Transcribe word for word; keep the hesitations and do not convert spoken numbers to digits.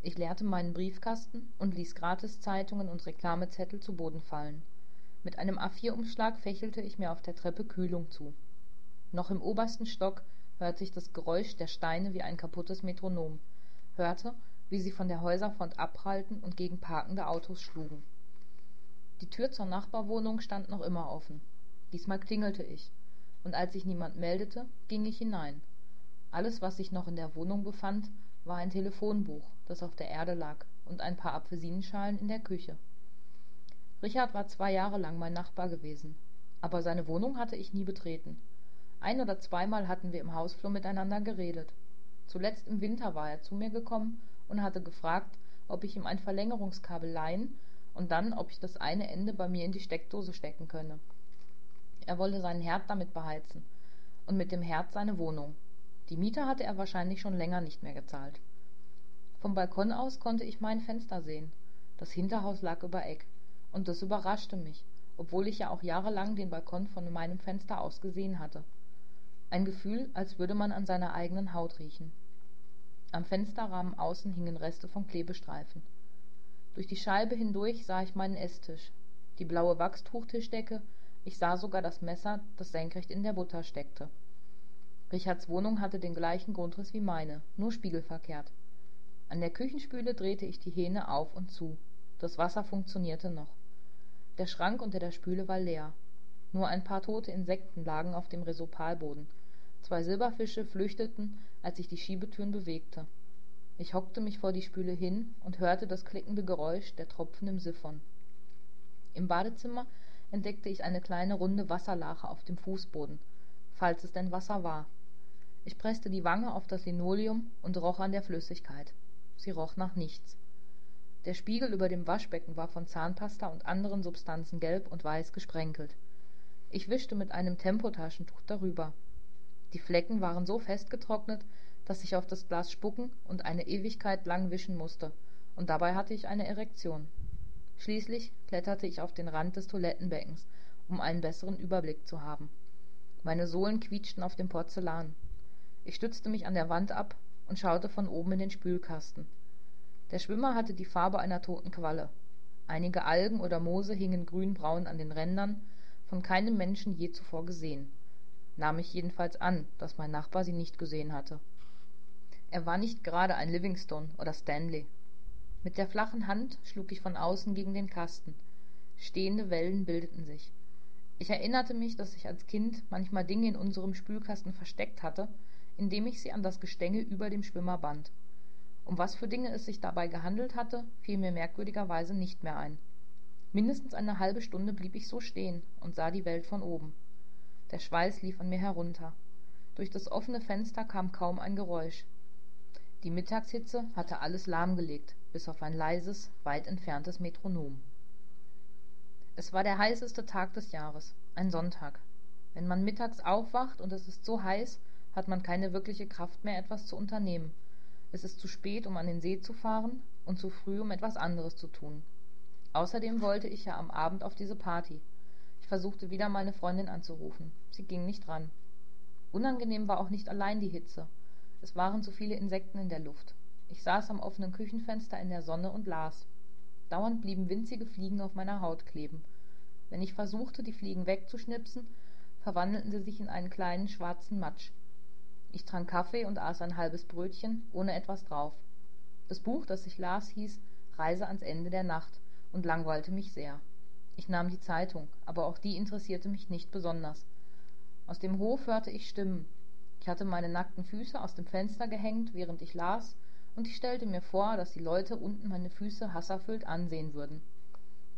Ich leerte meinen Briefkasten und ließ Gratiszeitungen und Reklamezettel zu Boden fallen. Mit einem A vier Umschlag fächelte ich mir auf der Treppe Kühlung zu. Noch im obersten Stock hörte ich das Geräusch der Steine wie ein kaputtes Metronom, hörte, wie sie von der Häuserfront abprallten und gegen parkende Autos schlugen. Die Tür zur Nachbarwohnung stand noch immer offen. Diesmal klingelte ich, und als sich niemand meldete, ging ich hinein. Alles, was sich noch in der Wohnung befand, war ein Telefonbuch, das auf der Erde lag, und ein paar Apfelsinenschalen in der Küche. Richard war zwei Jahre lang mein Nachbar gewesen, aber seine Wohnung hatte ich nie betreten. Ein oder zweimal hatten wir im Hausflur miteinander geredet. Zuletzt im Winter war er zu mir gekommen und hatte gefragt, ob ich ihm ein Verlängerungskabel leihen und dann, ob ich das eine Ende bei mir in die Steckdose stecken könne. Er wolle seinen Herd damit beheizen und mit dem Herd seine Wohnung. Die Miete hatte er wahrscheinlich schon länger nicht mehr gezahlt. Vom Balkon aus konnte ich mein Fenster sehen. Das Hinterhaus lag über Eck, und das überraschte mich, obwohl ich ja auch jahrelang den Balkon von meinem Fenster aus gesehen hatte. Ein Gefühl, als würde man an seiner eigenen Haut riechen. Am Fensterrahmen außen hingen Reste von Klebestreifen. Durch die Scheibe hindurch sah ich meinen Esstisch, die blaue Wachstuchtischdecke, ich sah sogar das Messer, das senkrecht in der Butter steckte. Richards Wohnung hatte den gleichen Grundriss wie meine, nur spiegelverkehrt. An der Küchenspüle drehte ich die Hähne auf und zu. Das Wasser funktionierte noch. Der Schrank unter der Spüle war leer. Nur ein paar tote Insekten lagen auf dem Resopalboden. Zwei Silberfische flüchteten, als ich die Schiebetüren bewegte. Ich hockte mich vor die Spüle hin und hörte das klickende Geräusch der Tropfen im Siphon. Im Badezimmer entdeckte ich eine kleine runde Wasserlache auf dem Fußboden, falls es denn Wasser war. Ich presste die Wange auf das Linoleum und roch an der Flüssigkeit. Sie roch nach nichts. Der Spiegel über dem Waschbecken war von Zahnpasta und anderen Substanzen gelb und weiß gesprenkelt. Ich wischte mit einem Tempotaschentuch darüber. Die Flecken waren so festgetrocknet, dass ich auf das Glas spucken und eine Ewigkeit lang wischen musste, und dabei hatte ich eine Erektion. Schließlich kletterte ich auf den Rand des Toilettenbeckens, um einen besseren Überblick zu haben. Meine Sohlen quietschten auf dem Porzellan. Ich stützte mich an der Wand ab und schaute von oben in den Spülkasten. Der Schwimmer hatte die Farbe einer toten Qualle. Einige Algen oder Moose hingen grünbraun an den Rändern, von keinem Menschen je zuvor gesehen. Nahm ich jedenfalls an, dass mein Nachbar sie nicht gesehen hatte. Er war nicht gerade ein Livingstone oder Stanley. Mit der flachen Hand schlug ich von außen gegen den Kasten. Stehende Wellen bildeten sich. Ich erinnerte mich, dass ich als Kind manchmal Dinge in unserem Spülkasten versteckt hatte, indem ich sie an das Gestänge über dem Schwimmer band. Um was für Dinge es sich dabei gehandelt hatte, fiel mir merkwürdigerweise nicht mehr ein. Mindestens eine halbe Stunde blieb ich so stehen und sah die Welt von oben. Der Schweiß lief an mir herunter. Durch das offene Fenster kam kaum ein Geräusch. Die Mittagshitze hatte alles lahmgelegt, bis auf ein leises, weit entferntes Metronom. Es war der heißeste Tag des Jahres, ein Sonntag. Wenn man mittags aufwacht und es ist so heiß, hat man keine wirkliche Kraft mehr, etwas zu unternehmen. Es ist zu spät, um an den See zu fahren, und zu früh, um etwas anderes zu tun. Außerdem wollte ich ja am Abend auf diese Party. Ich versuchte wieder meine Freundin anzurufen. Sie ging nicht ran. Unangenehm war auch nicht allein die Hitze. Es waren zu viele Insekten in der Luft. Ich saß am offenen Küchenfenster in der Sonne und las. Dauernd blieben winzige Fliegen auf meiner Haut kleben. Wenn ich versuchte, die Fliegen wegzuschnipsen, verwandelten sie sich in einen kleinen schwarzen Matsch. Ich trank Kaffee und aß ein halbes Brötchen, ohne etwas drauf. Das Buch, das ich las, hieß »Reise ans Ende der Nacht« und langweilte mich sehr. Ich nahm die Zeitung, aber auch die interessierte mich nicht besonders. Aus dem Hof hörte ich Stimmen. Ich hatte meine nackten Füße aus dem Fenster gehängt, während ich las, und ich stellte mir vor, dass die Leute unten meine Füße hasserfüllt ansehen würden.